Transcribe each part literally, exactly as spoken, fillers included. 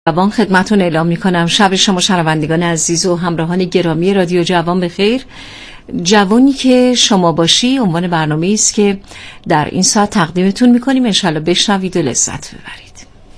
جوان خدمتون اعلام میکنم شب شما شنوندگان عزیز و همراهان گرامی رادیو جوان بخیر. جوانی که شما باشی عنوان برنامه‌ای است که در این ساعت تقدیمتون میکنیم. انشالله بشنوید و لذت ببرید.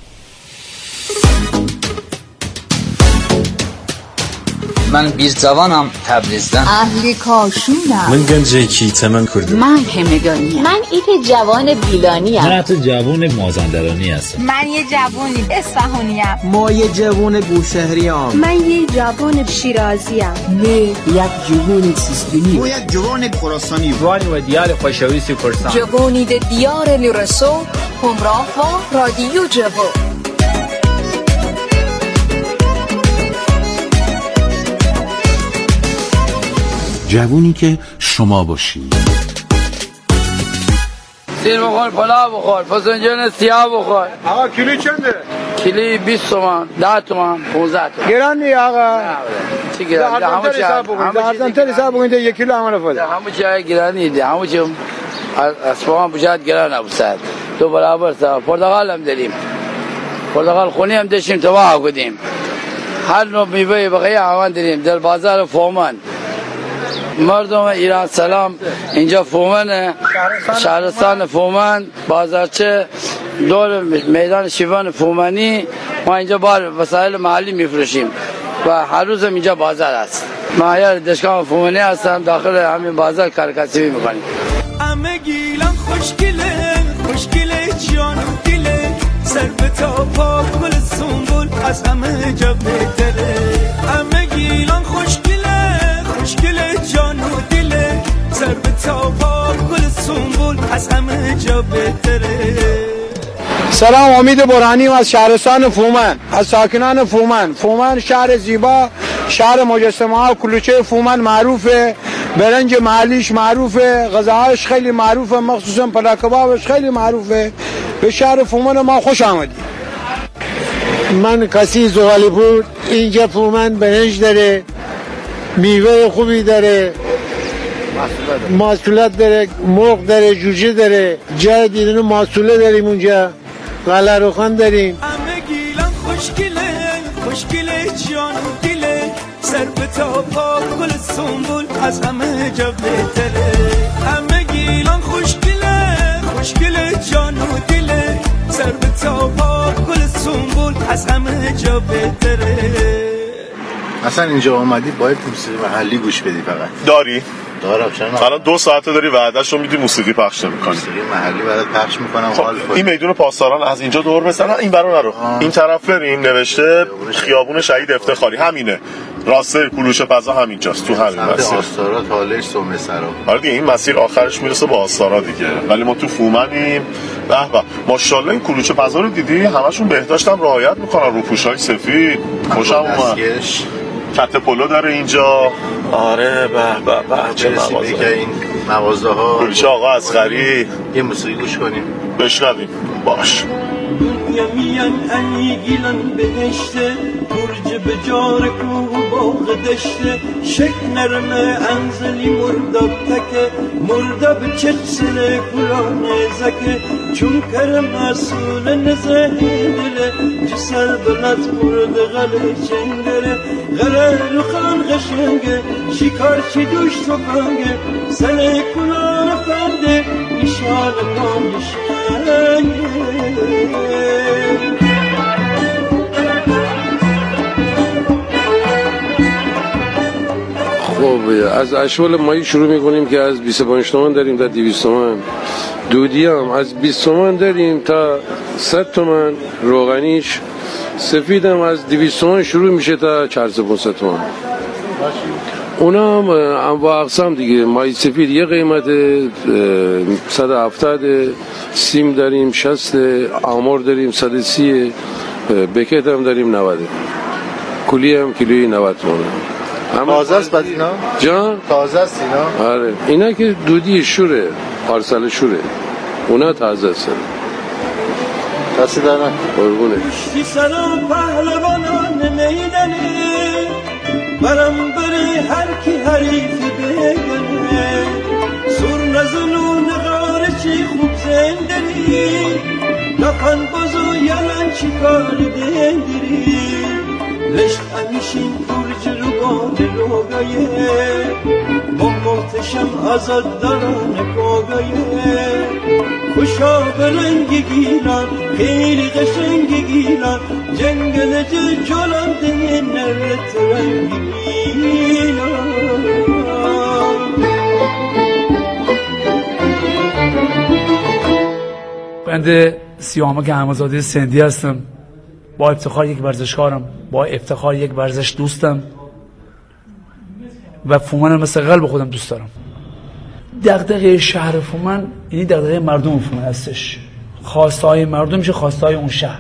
من بیست جوانم تبریزدم. اهلی کاشونم. من گنجکی تمن کردم. من همدانیم. من ایت جوان بیلانی ام. من حتی جوان مازندرانی هستم. من یه جوانی اصفهانی ام. ما یه جوان بوشهری ام. من یه جوان شیرازی ام. من یک جوان سیستانی. ما یک جوان خراسانی. جوانی و دیار خوشویسی کردستان. جوانی د دیار لرسو همراه با رادیو جوان. جوونی که شما باشی. سیر بخور، پلاو بخور، فسنجان سیاه بخور. آقا کیلو چنده؟ کیلو بیست تومان، ده تومان، پانزده تومان. گرانی آقا. چی گرانی؟ ده همه چی حساب بکنید. ده هزار تر حساب بکنید یک کیلو همه نفوذ. همه چی گرانی ده. همه چی اسپان بجات گران ابسط. دو برابر سا. پرتقال هم داریم. پرتقال خونی هم داشتیم تباه کردیم. هر نوع میوه بقیه آوان داریم در بازار فومان. مردم ایران سلام. اینجا فومنه، شهرستان فومن، بازارچه دور میدان شیوان فومنی. ما اینجا بار وسایل محلی میفروشیم و هر روز اینجا بازار است. ما یار دشکام فومنی هستم، داخل همین بازار کارکسبی میکنیم. همه گیلان خوشگله خوشگله جان و دله، سر به تا پا گل سنبول از همه جا بهتره. همه گیلان خوشگله خوشگله جان و دله، سر به تا پا گل سنبول از همه جا بهتره. سلام، امید برهانی از شهرستان فومن، از ساکنان فومن. فومن شهر زیبا، شهر مجسمه ها، کلوچه فومن معروفه، برنج محلیش معروفه، غذاهاش خیلی معروفه، مخصوصا پلا کبابش خیلی معروفه. به شهر فومن ما خوش آمدید. من کسی زغالی پور. اینجا فومن برنج داره، میوه خوبی داره، محصولات داره، مرغ داره، جوجه داره. جای دیدن محصوله داریم اونجا، غله روخان داریم. همه گیلان خوشگله خوشگله جان و دله، سر به تا پا گل سنبول از همه جا بهتره. همه گیلان خوشگله خوشگله جان و دله، سر به تا پا گل سنبول از همه جا بهتره. اصلا اینجا اومدی باید موسیقی محلی گوش بدی. فقط داری؟ دارم. چرا؟ الان دو ساعته داری وعده‌شو میدی موسیقی پخش نمی‌کنی. موسیقی محلی برات پخش می‌کنم. خب حال این میدون پاسداران از اینجا دور بزن، این برا نرو. آه. این طرف بریم، نوشته خیابون شهید افتخاری، همینه. راسته کلوچه فضا همینجاست، تو همین مسیر. آستارا تالش سومه سرا. آره دیگه این مسیر آخرش میرسه به آستارا دیگه. ولی ما تو فومنیم. به به ماشاءالله این کلوچه فضا رو دیدی؟ همشون بهداشتم رعایت میکنن، روپوشای سفید. خوشم اومد. کت پلو داره اینجا. آره به به به چه مغازه. که این مغازه ها کلوچه آقا اصغری. یه موسیقی گوش کنیم بشنویم. باش. دنیا میان انی گیلان بهشته، برج به جار کوه باغ دشته، شک نرمه انزلی مرداب تکه، مرداب چچنه کلانه زکه، چون کرم مسئول نزه دله، جسر بلد مرد غله چنگره، غله رخان غشنگه، شکار چی دوش توفنگه، سنه کلان فنده، نشان کامشنگه. خب از اشوال مایی شروع میکنیم که از بیست و پنج تومن داریم تا دویست تومن. دودی هم از بیست تومن داریم تا صد تومن. روغنیش سفید هم از دویست تومن شروع میشه تا چهارصد پانصد تومن. اونا هم انواع اقسام دیگه. مای سفید یه قیمت صد و هفتاد، سیم داریم شصت، آمور داریم صد و سی، بکت هم داریم نود، کلی هم کیلویی نود تومن. تازه است بعد اینا؟ جان؟ تازه است اینا؟ آره اینا که دودی شوره، پارسال شوره، اونا تازه است. دستی دارن قربونه. کشتی سلام پهلوانان میدنه، برم بره هر کی حریفی بگنه، سر نزنو نغاره چی خوب زندنی، نخن بازو یلن چی کار دندری لشت انشین فرج رو بان روگایه با محتشم ازاد داران کاغایه خوشا بلنگ گیلان خیلی قشنگ گیلان جنگل جلال ده نرت رنگ گیلان. بنده سیامک احمدزاده سندی هستم، با افتخار یک ورزشکارم، با افتخار یک ورزش دوستم و فومن مثل قلب خودم دوست دارم. دغدغه شهر فومن یعنی دغدغه مردم فومن هستش، خواسته های مردم میشه خواسته های اون شهر.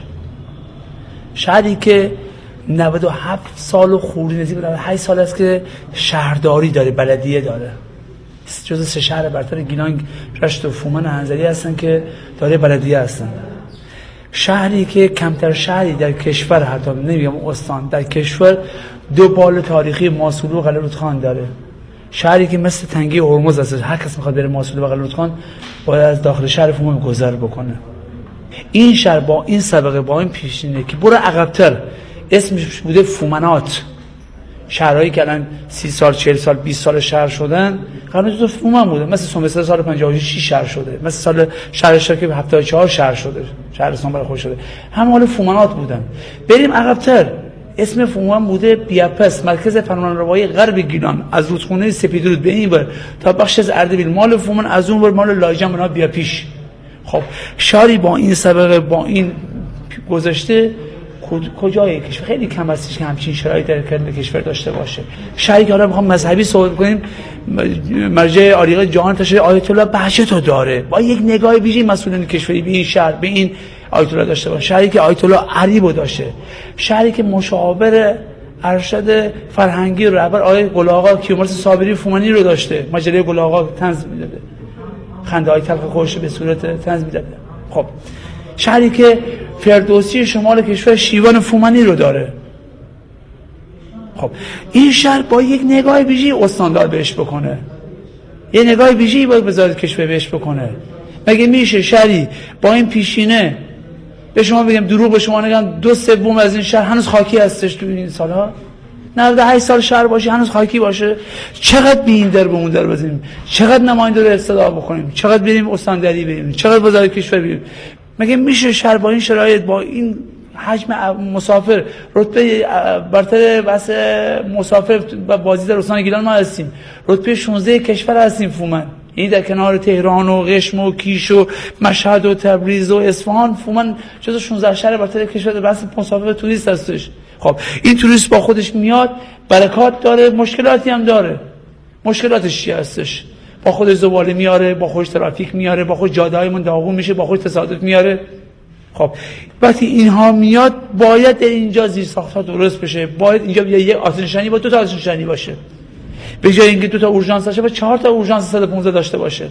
شهری که نود و هفت سال و خوردی نزدیک به نود و هشت سال است که شهرداری داره، بلدیه داره. جز سه شهر برتر گیلان، رشت و فومن و هنزلی هستن که داره بلدیه هستن. شهری که کمتر شهری در کشور، حتی نمیگم استان، در کشور دو بال تاریخی ماسولو و قلعه‌رودخان داره. شهری که مثل تنگه هرمز هست، هر کس میخواد بره ماسولو و قلعه‌رودخان باید از داخل شهر فومن گذر بکنه. این شهر با این سابقه، با این پیشینه که برو عقب‌تر اسمش بوده فومنات، شهرهایی که الان سی سال، چهل سال، بیست سال شهر شدن قبلا تو فومن بوده. مثل سومسر سال پنجاه و شش شهر شده، مثل سال شهرشار که هفتاد و چهار شهر شده، شهرستان برای خود شده، همه حال فومنات بودن. بریم عقب‌تر اسم فومن بوده بیاپس، مرکز فنون روایی غرب گیلان، از رودخونه سپیدرود به این ور تا بخش از اردبیل مال فومن، از اون ور مال لاجان بنا بیاپیش. خب شهری با این سابقه، با این گذشته کجای کشور خیلی کم هستش که همچین شرایطی در کل کشور داشته باشه. شهری که حالا میخوام مذهبی صحبت کنیم، مرجع عالیه جهان تشریع آیت الله بهجت رو داره، با یک نگاه ویژه مسئولین کشوری به این شهر، به این آیت الله داشته باشه. شهری که آیت الله عریب رو داشته، شهری که مشاور ارشد فرهنگی رهبر آقای گل‌آقا کیومرث صابری فومنی رو داشته، مجله گل‌آقا طنز میداده، خنده های تلخ خودش به صورت طنز میداده. خب شهری که فردوسی شمال کشور شیوان فومنی رو داره. خب این شهر با یک نگاه ویژه‌ای استاندار بهش بکنه، یه نگاه ویژه‌ای باید وزارت کشور بهش بکنه. مگه میشه شهری با این پیشینه به شما بگم، دروغ به شما نگم، دو سوم از این شهر هنوز خاکی هستش تو این سالها؟ نود و هشت سال شهر باشه هنوز خاکی باشه؟ چقدر بی این در به اون در بزنیم، چقدر نماینده رو استدعا بکنیم، چقدر بریم استانداری بریم، چقدر وزارت کشور بریم. مگه میشه شهر با این شرایط، با این حجم مسافر، رتبه برتر بس مسافر و بازی در استان گیلان ما هستیم، رتبه شانزده کشور هستیم فومن، یعنی در کنار تهران و قشم و کیش و مشهد و تبریز و اصفهان فومن جزو شانزده شهر برتر کشور بس مسافر و توریست هستش. خب این توریست با خودش میاد، برکات داره، مشکلاتی هم داره. مشکلاتش چی هستش؟ با خودش زباله میاره، با خودش ترافیک میاره، با خودش جاده‌هایمون داغون میشه، با خودش تصادف میاره. خب وقتی اینها میاد باید اینجا زیرساخت‌ها درست بشه، باید اینجا یک آتش نشانی با دو تا آتش نشانی باشه، به جای اینکه دو تا اورژانس باشه با چهار تا اورژانس صد و پانزده داشته باشه.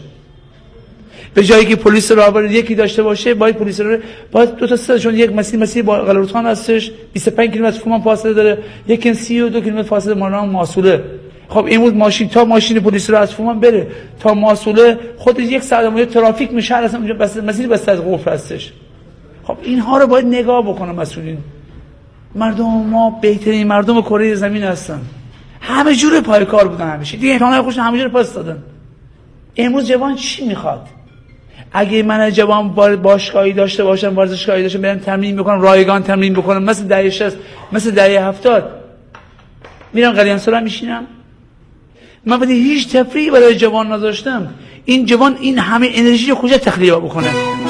به جایی که پلیس راهبر یکی داشته باشه باید پلیس رو باید دو تا سه، چون یک مسیر مسیر با قلعه‌رودخان هستش بیست و پنج کیلومتر فومن فاصله داره، یک سی و دو کیلومتر فاصله مانان ماسوله. خب امروز ماشین تا ماشین پلیس رو از فومن بره تا ماسوله خود یک ساعت مونده ترافیک میشه، اصلا اونجا بس مسیر بسته از قفل هستش. خب اینها رو باید نگاه بکنه مسئولین. مردم ما بهترین مردم کره زمین هستن، همه جوره پای کار بودن، همیشه دیگه امکانات خوش همه جوره پاس دادن. امروز جوان چی میخواد؟ اگه من جوان باشگاهی داشته باشم، ورزشگاهی داشته برم تمرین بکنم، رایگان تمرین بکنم، مثل دهه شصت مثل دهه هفتاد میرم قلیانسرا میشینم، من وقتی هیچ تفریحی برای جوان نداشتم، این جوان این همه انرژی رو کجا تخلیه بکنه؟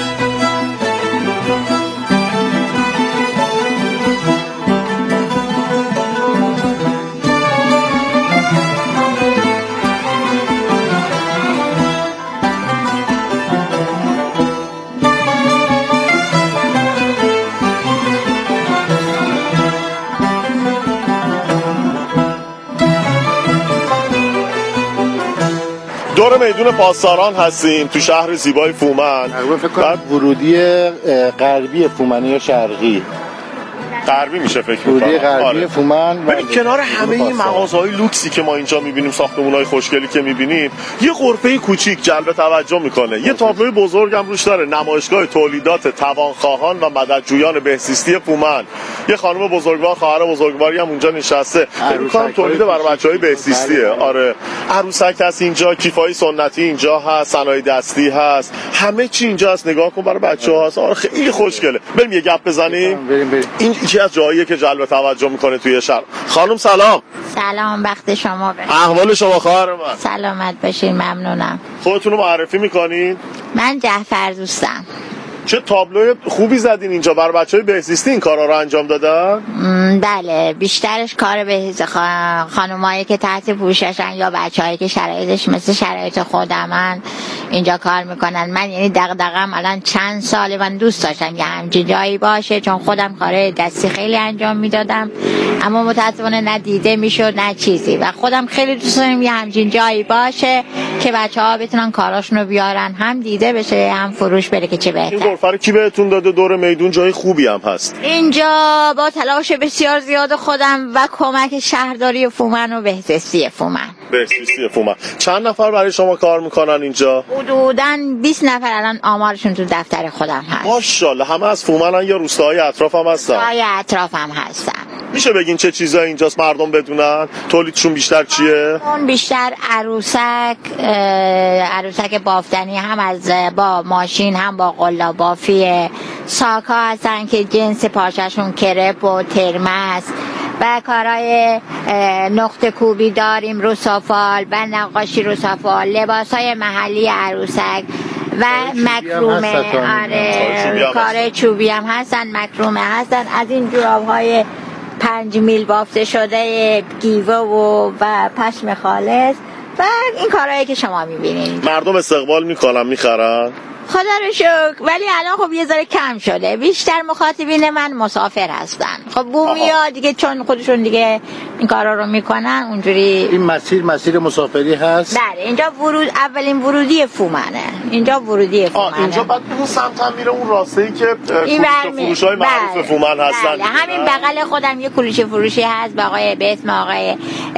دور میدون پاسداران هستیم تو شهر زیبای فومن. فکر کنم ورودی غربی فومنی یا شرقی. غربی میشه فکر می‌کنم ورودی غربی آره. فومن ولی کنار همه این مغازه‌های لوکسی که ما اینجا می‌بینیم، ساختمان‌های خوشگلی که می‌بینیم، یه غرفه کوچیک جلب توجه می‌کنه. یه تابلوی بزرگ هم روش داره، نمایشگاه تولیدات توانخواهان و مددجویان بهزیستی فومن. یه خانم بزرگوار، خواهر بزرگواری هم اونجا نشسته. فکر می‌کنم تولید برای بچه‌های بهزیستیه. آره. عروسک هست اینجا، کیفای سنتی اینجا هست، صنایع دستی هست. همه چی اینجا هست. نگاه کن برای بچه‌ها هست. آره خیلی خوشگله. بریم یه گپ بزنیم. بریم بریم. این یکی از جاییه که جلب توجه می‌کنه توی شهر. خانم سلام. سلام، وقت شما بخیر. احوال شما خواهر من؟ سلامت باشین، ممنونم. خودتون رو معرفی می‌کنین؟ من جعفر دوستم. چه تابلوی خوبی زدین اینجا، برای بچهای بهزیستی این کارا رو انجام دادن؟ بله، بیشترش کار بهزیست خان... خانمایی که تحت پوششن یا بچه‌هایی که شرایطش مثل شرایط خودمن اینجا کار میکنن. من یعنی دغدغه‌ام الان چند ساله، من دوست داشتم یه همچین جایی باشه، چون خودم کار دستی خیلی انجام میدادم اما متأسفانه نه دیده میشد نه چیزی، و خودم خیلی دوست دارم یه همچین جایی باشه که بچه‌ها بتونن کاراشون رو بیارن، هم دیده بشه هم فروش بره، که چه بهتر. این غرفه کی بهتون داده؟ دور میدون جای خوبی هم هست. اینجا با تلاش بسیار زیاد خودم و کمک شهرداری فومن و بهزیستی فومن. بهزیستی فومن. چند نفر برای شما کار میکنن اینجا؟ حدوداً بیست نفر الان آمارشون تو دفتر خودم هست. ماشاءالله. همه از فومنن یا روستاهای اطراف هم هستن؟ روستاهای اطراف هم هستن. میشه بگین چه چیزایی اینجاست مردم بدونن؟ تولیدشون بیشتر چیه؟ اون بیشتر عروسک، عروسک بافتنی، هم از با ماشین هم با قلاب بافی، ساکا هستن که جنس پارچه‌شون کرپ و ترمس، و کارهای نقطه کوبی داریم، روسافال و نقاشی روسافال، لباسای محلی عروسک و مکرومه. آره، کار چوبی هم هستن، مکرومه هستن، از این جوراب‌های پنج میل بافته شده گیوه و و پشم خالص و این کارهایی که شما میبینید. مردم استقبال میکنن، میخرن؟ خدا رو شکر، ولی الان خب یه ذره کم شده. بیشتر مخاطبین من مسافر هستن. خب بومیا دیگه چون خودشون دیگه این کارا رو میکنن اونجوری. این مسیر مسیر مسافری هست؟ بله، اینجا ورود، اولین ورودی فومنه. اینجا ورودی فومنه. اینجا بعد اون سمت هم میره اون راسته‌ای که فروشای معروف بله. فومن هستن. بله. همین بغل خودم یه کلوچه فروشی هست به آقای به اسم آقای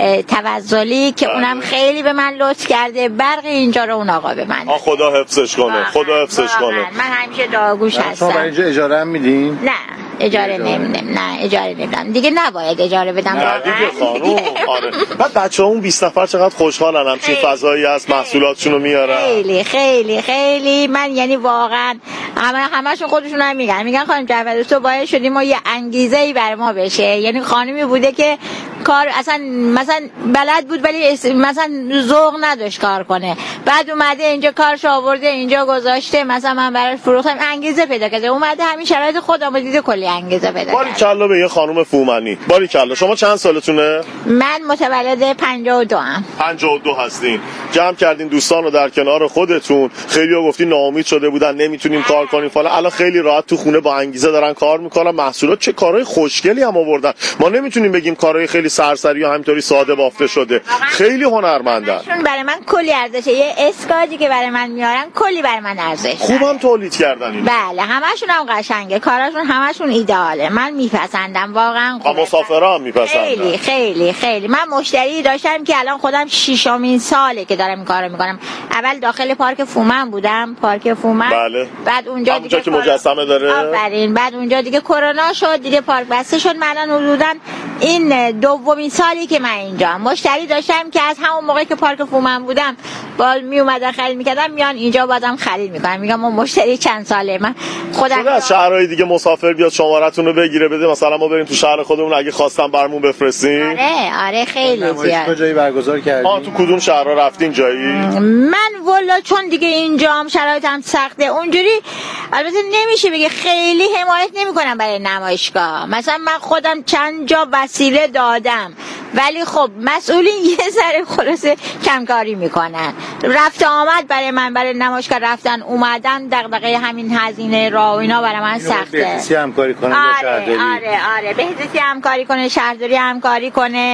توزلی که بله. اونم خیلی به من لطف کرده. برق اینجا رو اون آقا به من. آ خدا حفظش کنه. خدا حفظش کنه. من همیشه دعاگوش هستم. شما برای اینجا اجاره هم میدین؟ نه، اجاره نمیدم. نه، اجاره نمیدم. دیگه نباید اجاره بدم. نه دیگه خانم. آره. بعد بچه‌ها اون بیست نفر چقدر خوشحالن، همچین فضایی هست، محصولاتشون رو میارن. خیلی خیلی خیلی من یعنی واقعا همه همشون خودشون هم میگن میگن خانم جعفر تو باید شدیم ما یه انگیزه‌ای برای ما بشه. یعنی خانمی بوده که کار اصلا مثلا بلد بود ولی مثلا ذوق نداشت کار کنه، بعد اومده اینجا کارش آورده اینجا گذاشته، مثلا من براش فروختم، انگیزه پیدا کرده، اومده همین شرایط خودم دیده کلی انگیزه پیدا کرده. باریکلا به یه خانم فومنی. باریکلا. شما چند سالتونه؟ من متولد پنجاه و دو ام. پنجاه و دو هستین. جمع کردین دوستان رو در کنار خودتون. خیلی‌ها گفتین ناامید شده بودن نمیتونیم کار کنیم فلان، الان خیلی راحت تو خونه با انگیزه دارن کار میکنن. محصولات چه کارهای خوشگلی هم آوردن. ما نمیتونیم بگیم کارهای خیلی سرسری یا همینطوری ساده بافته شده. خیلی هنرمندن. برای من کلی ارزشه. یه اسکاجی که برای من میارن کلی برای من ارزش. خوبم تولید کردن این. بله، همشون هم قشنگه. کاراشون همشون ایداله. من میپسندم واقعا. و مسافرا هم میپسندن. خیلی خیلی خیلی. من مشتری داشتم که الان خودم ششمین ساله که دارم این کارو میکنم. اول داخل پارک فومن بودم، پارک فومن. بله. بعد اونجا دیگه که مجسمه داره. آفرین. بعد اونجا دیگه کرونا شد، دیگه پارک بسته شد. من الان حدوداً این دومین سالی که من اینجا مشتری داشتم که از همون موقعی که پارک فومن بودم با می اومدن خرید میکردم، میان اینجا بازم خرید میکنن. میگم ما مشتری چند ساله. من خودم از شهرهای دیگه مسافر بیاد شماره‌تون رو بگیره بده، مثلا ما بریم تو شهر خودمون اگه خواستم برامون بفرستین. آره آره خیلی زیاد. کجایی برگزار کردین؟ آ تو کدوم شهرها رفتین جایی؟ من والا چون دیگه اینجام شرایطم سخته اونجوری البته نمیشه بگه خیلی حمایت نمیکنم برای نمایشگاه. مثلا من خودم چند جا وسیله دادم ولی خب مسئولین یه ذره خلاصه کمکاری میکنن. رفت آمد برای من برای نمایشگاه رفتن اومدن دغدغه همین هزینه راه و اینا برای من سخته. بهزیستی همکاری کنه یا آره شهرداری؟ آره آره بهزیستی همکاری کنه، شهرداری همکاری کنه،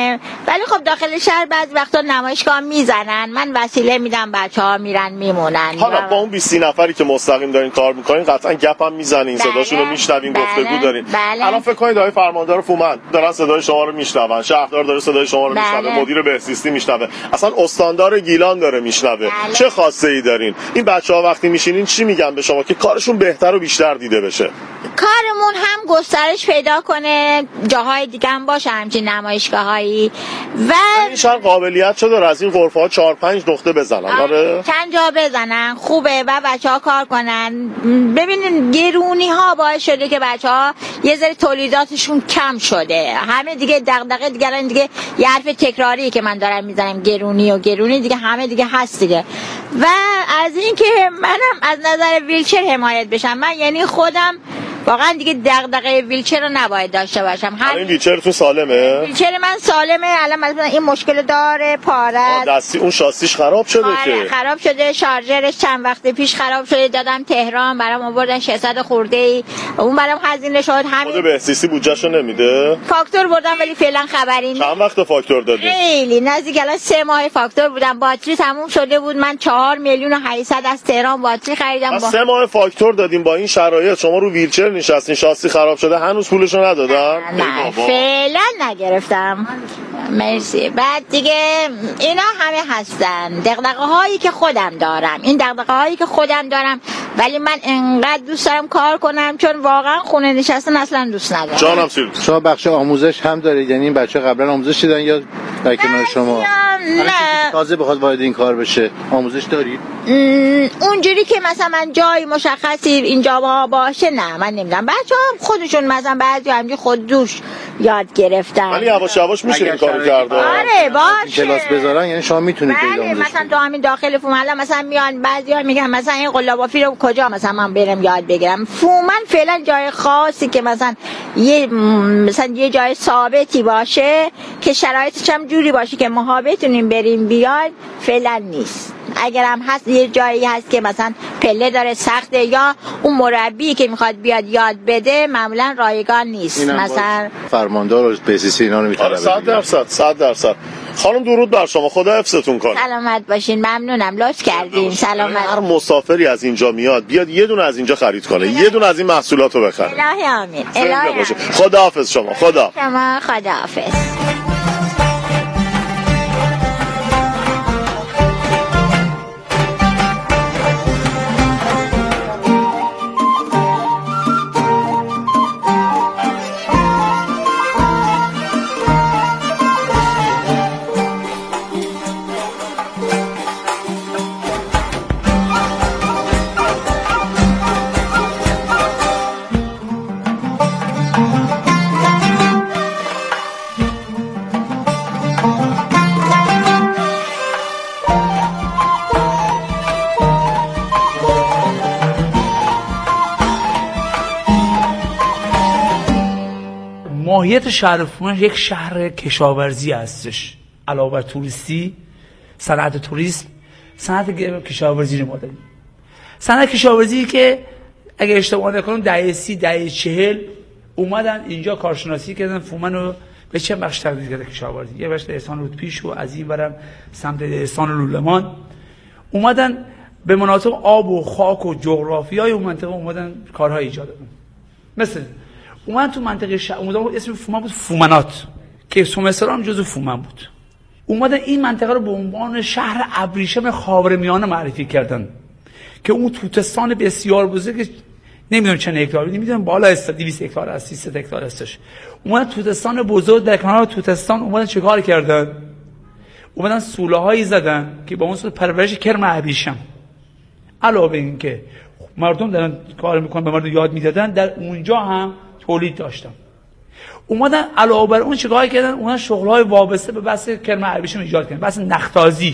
ولی خب داخل شهر بعضی وقتا نمایشگاه میزنن، من وسیله میدم، بچه‌ها میرن میمونن. حالا با اون بیست نفری که مستقیم دارین کار میکنین قطعا گپ هم میزنین، بله. صداشون رو میشنوین، بله. گفتگو دارین. بله. الان فکر کنید آقای فرماندار فومن دارن صدای شما رو میشنون، شهردار داره صدای شما رو بله. میشنوه، مدیر بهزیستی میشنوه، اصلا استاندار گیلان داره میشنوه. بله. چه خواسته ای دارین؟ این بچه‌ها وقتی میشینین چی میگن به شما که کارشون بهتر و بیشتر دیده بشه؟ کارمون هم گسترش پیدا کنه، جاهای دیگه هم باشه همچین نمایشگاهایی و این شهر قابلیت چه داره از این غرفه‌ها چهار پنج نقطه بزنن؟ آره چند جا بزنن خوبه و بچه‌ها کار کنن. ببینین گرونی ها باعث شده که بچه‌ها یه ذره تولیداتشون کم شده، همه دیگه دغدغه دیگه دیگه یه حرف تکراری که من دارم میزنم گرونی و گرونی دیگه همه دیگه هست دیگه. و از این که منم از نظر ویلچر حمایت بشم، من یعنی خودم واقعا دیگه دغدغه ویلچر رو نباید داشته باشم. هر این ویلچرتون سالمه؟ ویلچر من سالمه، الان مثلا این مشکل داره، پاره دستی اون شاسیش خراب شده که خراب شده، شارژرش چند وقت پیش خراب شده، دادم تهران برام آوردن ششصد خورده ای، اون برام هزینه شد. همین خود بهزیستی بودجهشو نمیده؟ فاکتور بردم ولی فعلا خبری نیست. چند وقت فاکتور دادی؟ خیلی نزدیک الان سه ماه فاکتور بودم، باتری تموم شده بود، من چهار میلیون و هشتصد از تهران باتری خریدم. با سه ماه فاکتور دادیم با این شرایط، شما رو ویلچر نشستین، شاسی خراب شده، هنوز پولشو ندادن؟ نه فعلا نگرفتم. مرسی. بعد دیگه اینا همه هستن دغدغه هایی که خودم دارم، این دغدغه هایی که خودم دارم، ولی من انقدر دوست دارم کار کنم چون واقعا خونه نشستن اصلا دوست ندارم. جانم سیر شما بخش آموزش هم دارید، یعنی این بچه قبلا آموزش دیدن یا در کنار شما؟ نه تازه بخواد وارد این کار بشه آموزش دارید؟ اونجوری که مثلا من جای مشخصی اینجا باشه نه، من نمیدونم. بچه‌ها خودشون مثلا بعضی همینجوری خود دوش یاد گرفتن، ولی یواش یواش میشه این کارو کرد. آره باشه کلاس بذارن، یعنی شما میتونید بله. آموزش مثلا تو همین داخل فومن مثلا میان بعضیا میگن مثلا این قلابافی رو کجا مثلا من برم یاد بگیرم. فومن فعلا جای خاصی که مثلا یه مثلا یه جای ثابتی باشه که شرایطش هم جوری باشه که ما بتونیم بریم بیاد فعلا نیست. اگر هم هست یه جایی هست که مثلا پله داره سخته یا اون مربی که میخواد بیاد یاد بده معمولا رایگان نیست. مثلا فرماندار و بهزیستی اینا رو میتونه صد درصد صد درصد. خانم درود بر شما، خدا حفظتون کنه. سلامت باشین، ممنونم، لطف کردین. سلامت. هر مسافری از اینجا میاد بیاد یه دونه از اینجا خرید کنه، یه دونه از این محصولاتو بخره. الهی آمین. الهی آمین. خدا حافظ شما. خدا شما خدا حافظ. ماهیت شهر فومن یک شهر کشاورزی هستش، علاوه بر توریستی، صنعت توریسم، صنعت کشاورزی رو ما داریم. صنعت کشاورزی که اگه اشتباه نکنم دهه سی دهه چهل اومدن اینجا کارشناسی کردن، فومن رو به چه بخش تقسیم کردن کشاورزی. یه بخش احسان رودپیش و از این برم سمت احسان لولمان اومدن به مناطق آب و خاک و جغرافیای اون منطقه اومدن کارهای ایجاد کردن. مثل اومدن تو منطقه ش... اومدن اسم فومن بود فومنات که سومسران جزو فومن بود. اومدن این منطقه رو به عنوان شهر ابریشم خاورمیانه معرفی کردن که اون توتستان بسیار بزرگ، نمیدونم چند هکتاری، نمیدونم بالا است دویست هکتار است، سیصد هکتار هستش. اومدن توتستان بزرگ در کنار توتستان اومدن چیکار کردن؟ اومدن سوله هایی زدن که با اون صورت پرورش کرم ابریشم. علاوه این که مردم دارن کار میکنن به مردم یاد میدادن، در اونجا هم تولید داشتن. اومدن علاوه بر اون چیکار کردن؟ اومدن شغل‌های وابسته به بحث کرم ابریشم ایجاد کردن، بحث نختازی.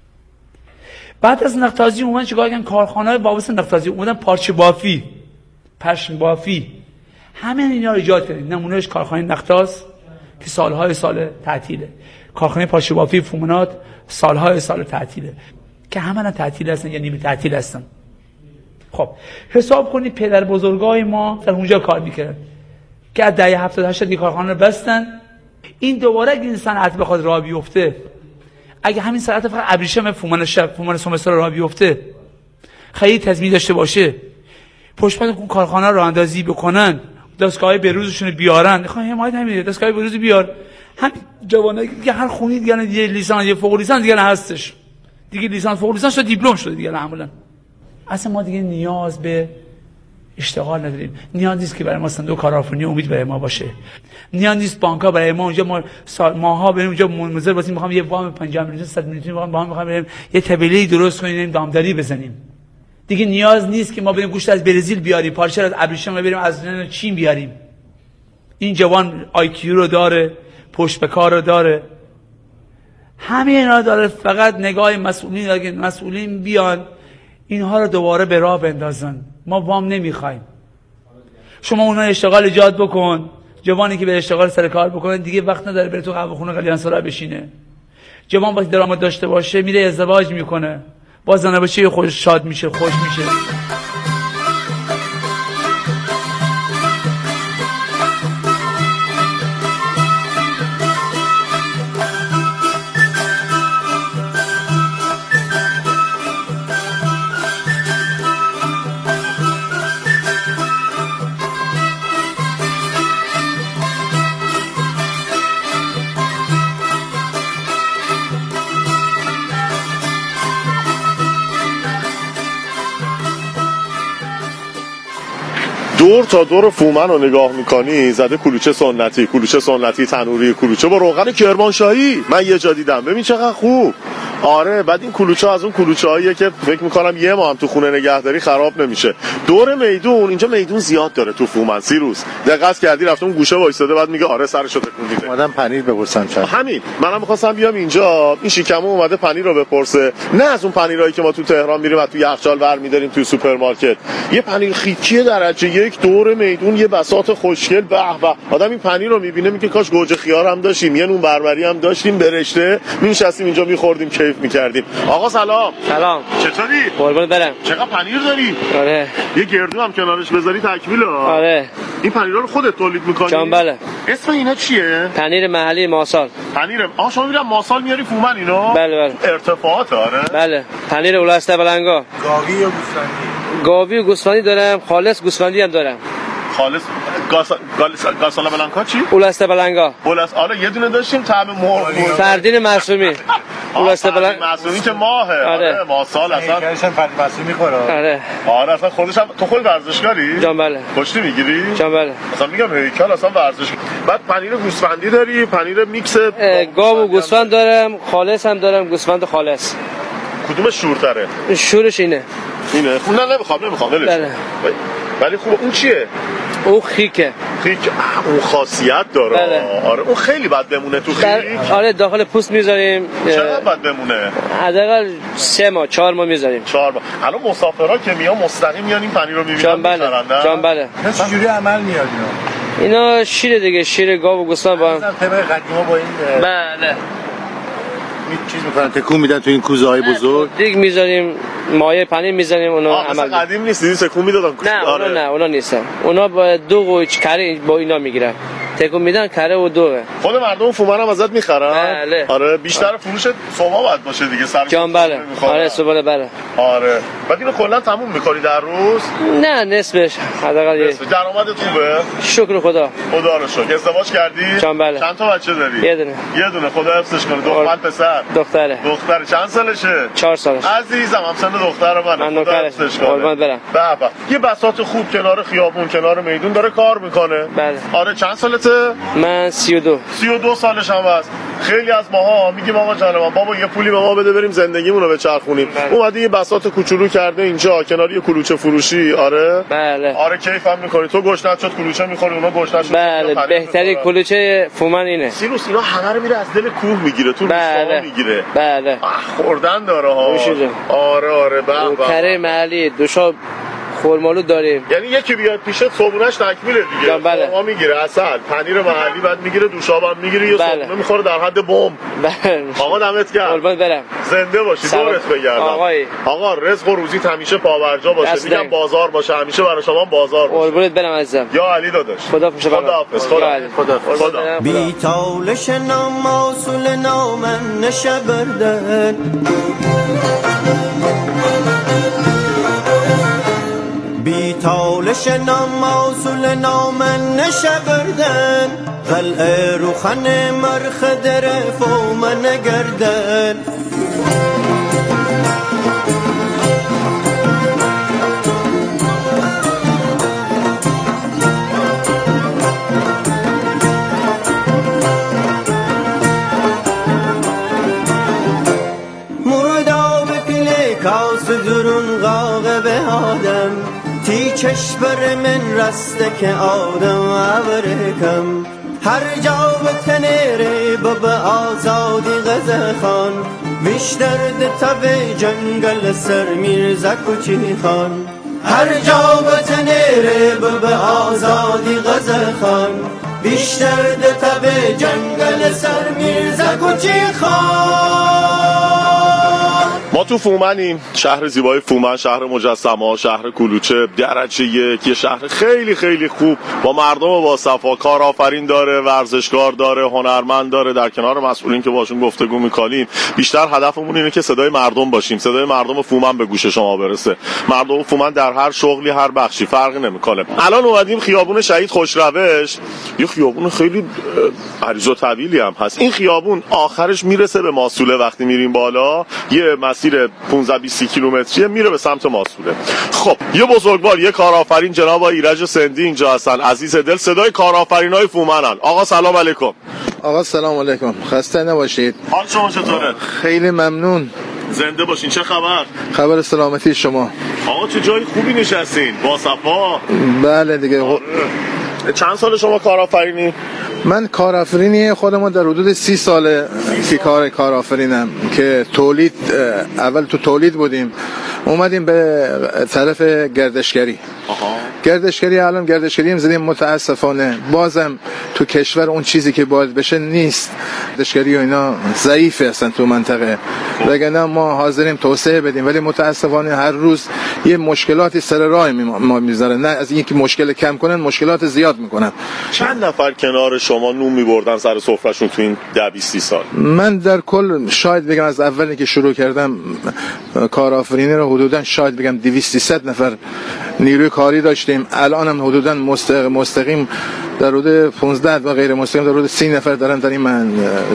بعد از نختازی اومدن چیکار کردن؟ کارخانه‌های وابسته نختازی، اومدن پارچه بافی، پشم بافی، همه اینا رو ایجاد کردن. نمونهش کارخانه نختاز که سالهای سال تعطیله، کارخانه پارچه بافی فومنات سالهای سال تعطیله که همه تعطیل هستن یا نیمه تعطیل هستن. خب حساب کنید پدر بزرگای ما در اونجا کار میکردن که از دهه هفتاد هشتاد کارخانه رو بستن، این دوباره اگه این صنعت بخواد راه بیفته، اگه همین صنعت فقط ابریشم فومان شب فومان سومسار راه بیفته، خیلی تضمین داشته باشه، پشت پس اون کارخانه راه اندازی بکنن، دستگاه بروزشون بیارن، میخوام حمایت همینه، دستگاه بروز بیار، هم جوانایی دیگه هر خونی دیگه یه لیسانس یه فوق لیسانس دیگه هستش، دیگه لیسانس فوق لیسانس شد دیپلم شده دیگه معمولا. اصلا ما دیگه نیاز به اشتغال نداریم، نیاز نیست که برای ما صندوق کارآفرینی امید برای ما باشه، نیاز نیست بانک‌ها برای ما اونجا ما سال ماها بریم اونجا مزر واسه میخوام یه وام پنجاه میلیون صد میلیون میخوام وام میخوام بریم یه طبیلی درست کنیم دامداری بزنیم. دیگه نیاز نیست که ما بریم گوشت از برزیل بیاریم، پارچه از ابریشم بریم از چین بیاریم. این جوان آی کیو رو داره، پشت به کار رو داره، همه اینا داره، فقط نگاه مسئولین اگه مسئولین بیان اینها رو دوباره به راه بندازن. ما وام نمیخوایم، شما اونها اشتغال ایجاد بکن، جوانی که به اشتغال سر کار بکنه دیگه وقت نداره بره تو قهوه‌خونه قلیان سرا بشینه. جوان وقتی درآمد داشته باشه میره ازدواج میکنه، با زن بچه خوش شاد میشه، خوش میشه. دور تا دور فومن رو نگاه میکنی زده کلوچه سنتی، کلوچه سنتی تنوری، کلوچه با روغن کرمانشاهی. من یه جا دیدم، ببین چقدر خوب. آره، بعد این کلوچه از اون کلوچه هاییه که فکر میکنم یه ماه هم تو خونه نگهداری خراب نمیشه. دور میدون، اینجا میدون زیاد داره تو فومن. سیروس دقت کردی رفتم اون گوشه وایساده، بعد میگه آره سرشو تکون میده. اومدم پنیر بپرسم چند. همین منم می‌خواستم بیام اینجا، این شیکمو اومده پنیر رو بپرسه، نه از اون پنیرایی که ما تو تهران میریم و تو یخچال برمی‌داریم تو سوپرمارکت. یه پنیر خیکی درجه یک دور میدون، یه بساط خوشگل، به به. آدم این پنیر رو میبینه میگه کاش گوجه خیار هم داشتیم، یه نون بربری هم داشتیم، برشته می‌نشستیم اینجا می‌خوردیم، کیف می‌کردیم. آقا سلام. سلام. چطوری؟ قربونت برم. چقدر پنیر داری؟ آره. یه گردو هم کنارش بذاری تکمیله. آره. این پنیرا رو خودت تولید می‌کنی؟ جان بله. اسم اینا چیه؟ پنیر محلی ماسال. پنیر آ شما میرم ماسال میاری فومن اینو؟ بله بله. ارتفاعات آره. بله. پنیر اولسته بلنگا. گاوی یا گوسفندی؟ گاوی و گوسفندی دارم، خالص گوسفندی هم دارم. خالص گاس گاسالا بلانکا چی؟ اولسته بلنگا. اولس آره یه دونه داشتیم طعم مرغ. فردین معصومی. اولسته بلنگ معصومی که ماهه. آره. ماسال اصلا. کارشم فردین معصومی میخوره. آره. آره اصلا خودش هم تو خود ورزشکاری؟ جان بله. پشتی میگیری؟ جان بله. اصلا میگم هیکل اصلا ورزش. بعد پنیر گوسفندی داری؟ پنیر میکس گاو و گوسفند دارم، خالص هم دارم، گوسفند خالص. کدوم شورتره؟ شورش اینه. اینه؟ نه نمیخوام نمیخوام ولش. بله. ولی خوبه. اون چیه؟ اون خیکه. خیک اون خاصیت داره. بله. آره اون خیلی بد بمونه تو خیک. آره داخل پوست میذاریم. چقدر بد بمونه؟ حداقل سه ماه چهار ماه میذاریم. چهار ماه. الان مسافرها که میان مستقیم میان این پنیر رو میبینن. جان بله. جان بله. چه جوری عمل میاد اینا؟ اینا شیر دیگه، شیر گاو و گوسفند با هم. طبق قدیما با این بله. چیز میکنن تکون میدن تو این کوزه های بزرگ. دیگ میذاریم، مایه پنیر میذاریم، اونا عمل. قدیم نیست، دیدی تکون میدادن. نه اونا نه اونا نیستن. اونا با دوغ و کره با اینا میگیرن. تکون میدن کره و دوغه. خود مردم فومن هم ازت میخرن؟ بله. آره بیشتر فروش صبح باید باشه دیگه سر جان بله. آره صبح بله. آره. بعد اینو کلا تموم میکنی در روز؟ نه نصفش حداقل. نصف. درآمدت خوبه؟ شکر خدا. خدا رو شکر. ازدواج کردی؟ جان بله. چند تا بچه داری؟ یه دونه. یه دونه. خدا حفظش کنه. دختر پسر؟ دختره. دختره. چند سالشه؟ چهار سالش. عزیزم هم سن دختر منه. من خدا حفظش کنه. قربان برم. به به. یه بساط خوب کنار خیابون، کنار میدون داره کار میکنه. بله. آره چند سالته؟ من سی و دو. سی و دو سالش هم هست. خیلی از ماها میگیم آقا جان بابا یه پولی به ما بده بریم زندگیمون رو بچرخونیم. اومده یه بساط کوچولو کرده اینجا کنار یه کلوچه فروشی. آره بله. آره کیف هم می‌کنی. تو گشنت شد کلوچه می‌خوری، اونا گشنت شد. بله بهتری کلوچه فومن اینه. سیروس اینا همه رو میره از دل کوه میگیره، تو روستا میگیره. بله. خوردن داره ها. آره آره به به. کره محلی دوشا خرمالو داریم. یعنی یکی بیاد پیشت صبحونه‌اش تکمیله دیگه. بله. خرما میگیره، عسل، پنیر محلی، بعد میگیره دوشاب هم میگیره، یه بله. صبحونه میخوره در حد بمب. بله. آقا دمت گرم. قربان برم. زنده باشی، دورت بگردم. آقای. آقا رزق و روزیت همیشه پاورجا باشه. میگم بازار باشه، همیشه برای شما بازار باشه. قربونت برم عزیزم. یا علی داداش. خدا خوش خدا حافظ. خدا خدا خدا. بی تالش ناموصول نامن نشبردن بی تالش ناموصول نامن نشبردن قلعه روخن مرخ درف و من گردن کاس درون غاغه به آدم تی چشبر من رسته که آدم عبرکم هر جا به تنیره بب آزادی غزه خان ویش درد تب جنگل سر میرزا کچی خان هر جا به تنیره بب آزادی غزه خان ویش درد تب جنگل سر میرزا کچی خان. ما تو فومنیم، شهر زیبای فومن، شهر مجسمه‌ها، شهر کلوچه، درجه یک، یه شهر خیلی خیلی خوب با مردم با صفا، کارآفرین داره، ورزشکار داره، هنرمند داره. در کنار مسئولین که باشون گفتگو می‌کنیم بیشتر هدفمون اینه که صدای مردم باشیم، صدای مردم فومن به گوش شما برسه. مردم فومن در هر شغلی، هر بخشی فرقی نمی‌کنه. الان اومدیم خیابون شهید خوشروش، یه خیابون خیلی عریض و طویلی هم هست. این خیابون آخرش میرسه به ماسوله، وقتی میریم بالا یه مسیر پانزده بیست کیلومتری میره به سمت ماسوله. خب یه بزرگوار، یه کارآفرین جناب ایرج سندی اینجا هستن، عزیز دل، صدای کارآفرینای فومنن. آقا سلام علیکم. آقا سلام علیکم، خسته نباشید. حال شما چطوره؟ خیلی ممنون. زنده باشین. چه خبر؟ خبر سلامتی شما. آقا چه جای خوبی نشستین، با صفا. بله دیگه. آره. چند سال شما کارآفرینی؟ من کارآفرینی خودم در حدود سی ساله که کار کارآفرینم که تولید، اول تو تولید بودیم، اومدیم به طرف گردشگری. آها. گردشگری الان گردشگری هم زدیم، متاسفانه بازم تو کشور اون چیزی که باید بشه نیست. گردشگری و اینا ضعیفه هستن تو منطقه، وگرنه ما حاضریم توسعه بدیم، ولی متاسفانه هر روز یه مشکلاتی سر راه ما میذارن. نه از اینکه مشکل کم کنن، مشکلات زیاد میکنن. چند نفر کنار شما نون میبردن سر سفرهشون تو این ده بیست سال؟ من در کل شاید بگم از اولی که شروع کردم کارآفرینی رو حدودا شاید بگم دویست سیصد نفر نیروی کاری داشتیم. الان هم حدودا مستقیم در حدود پانزده و غیر مستقیم در حدود سی نفر دارن در این من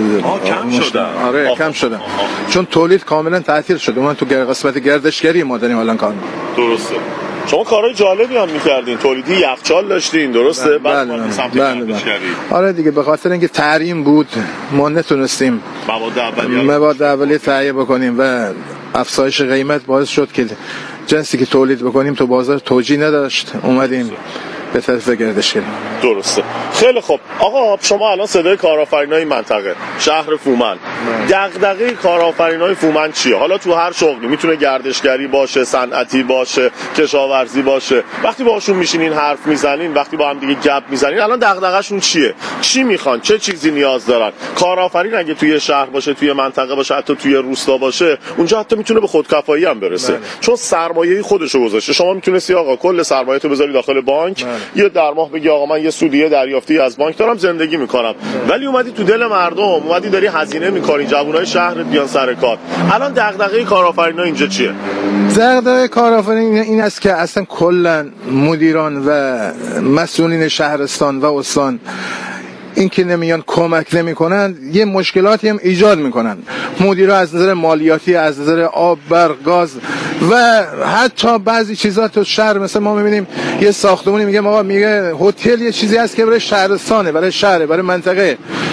کم شدن. آره آه. کم شدن چون تولید کاملا تعطیل شده. من تو قسمت گردشگری ما داریم الان کار. درسته. شما کارهای جالبی هم می‌کردین، تولیدی یخچال داشتین، درسته؟ بله بله بله. آره دیگه، به خاطر اینکه تحریم بود ما نتونستیم مواد اولیه مواد اولیه تهیه بکنیم و افزایش قیمت باعث شد که جنسی که تولید بکنیم تو بازار توجیه نداشت، اومدیم به طرف گردشگری. درسته. خیلی خوب. آقا شما الان صدای کارآفرینای منطقه شهر فومن، دغدغه کارآفرینای فومن چیه؟ حالا تو هر شغلی، میتونه گردشگری باشه، صنعتی باشه، کشاورزی باشه، وقتی باهاشون میشینین حرف میزنین، وقتی با هم دیگه گپ میزنین، الان دغدغه‌شون چیه؟ چی میخوان؟ چه چیزی نیاز دارن؟ کارآفرین اگه توی شهر باشه، توی منطقه باشه، حتی توی روستا باشه، اونجا حتی میتونه به خودکفایی هم برسه. بله. چون سرمایه‌ای خودشو گذاشته. شما میتونستی آقا کل سرمایه‌تو بذاری داخل بانک، بله. یه در ماه بگی آقا من یه سودیه دریافتی از بانک دارم، زندگی میکنم. ولی اومدی تو دل مردم، اومدی داری هزینه میکنی، جوانای شهرت بیان سر کار. الان دغدغه کارآفرینا اینجا چیه؟ دغدغه کارآفرین این است که اصلا کلا مدیران و مسئولین شهرستان و استان این که نمیان کمک نمیکنن، یه مشکلاتی هم ایجاد میکنن. مدیرا از نظر مالیاتی، از نظر آب، برق، گاز و حتی بعضی چیزا تو شهر، مثلا ما میبینیم یه ساختمونی میگه آقا میگه هتل یه چیزی هست که برای شهرستانه، برای شهر، برای منطقه،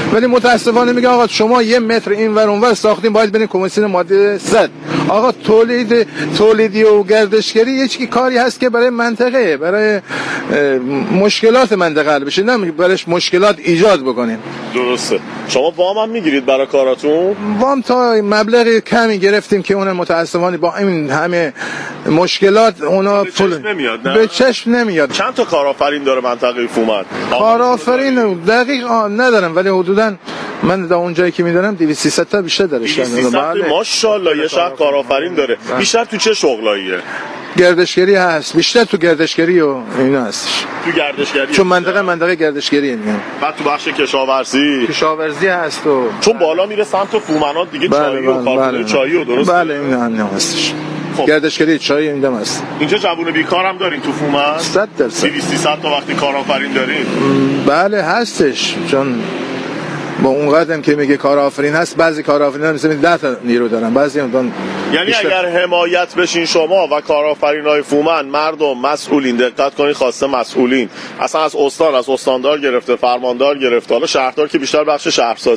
ولی متاسفانه میگه آقا شما یه متر این ور اون ور ساختین باید برین کمیسیون ماده صد. آقا تولید تولیدی و گردشگری یه چیزی کاری هست که برای منطقه، برای مشکلات منطقه حل بشه، نه برایش مشکلات ایجاد بکنیم. درسته. شما وام هم میگیرید برای کاراتون؟ وام تا مبلغ کمی گرفتیم که اون متاسفانه با این همه مشکلات اونا به چشم نمیاد. نه؟ به چشم نمیاد. چند تا کارآفرین داره منطقه فومن؟ کارآفرین دقیق ندارم ولی حدوداً من در اون جایی که میدونم دویست سیصد تا بیشتر داره. بله ماشاءالله یه شهر کارآفرین داره. بیشتر تو چه شغلاییه؟ گردشگری هست، بیشتر تو گردشگری و اینا هستش. تو گردشگری چون منطقه منطقه گردشگریه میگم. بعد تو بخش کشاورزی کشاورزی هست و چون بالا میره سمت فومنات دیگه بله چایی و کارخونه چایی و درست. بله این هم هستش. خب. گردشگری چای اینجا هست. اینجا جوون بیکار هم دارین تو فومن؟ صد درصد. دویست سیصد تا وقتی کارآفرین دارین؟ بله هستش. چون با اون قدم که میگه کارآفرین هست، بعضی کارآفرینان مثلا ده تا نیرو دارن، بعضی هم یعنی بیشتر. اگر حمایت بشین شما و کارآفرینای فومن، مردم مسئولین، دقت کنین خواسته مسئولین، اصلا از استان، از استاندار گرفته، فرماندار گرفته، حالا شهردار که بیشتر بخش شهرسازی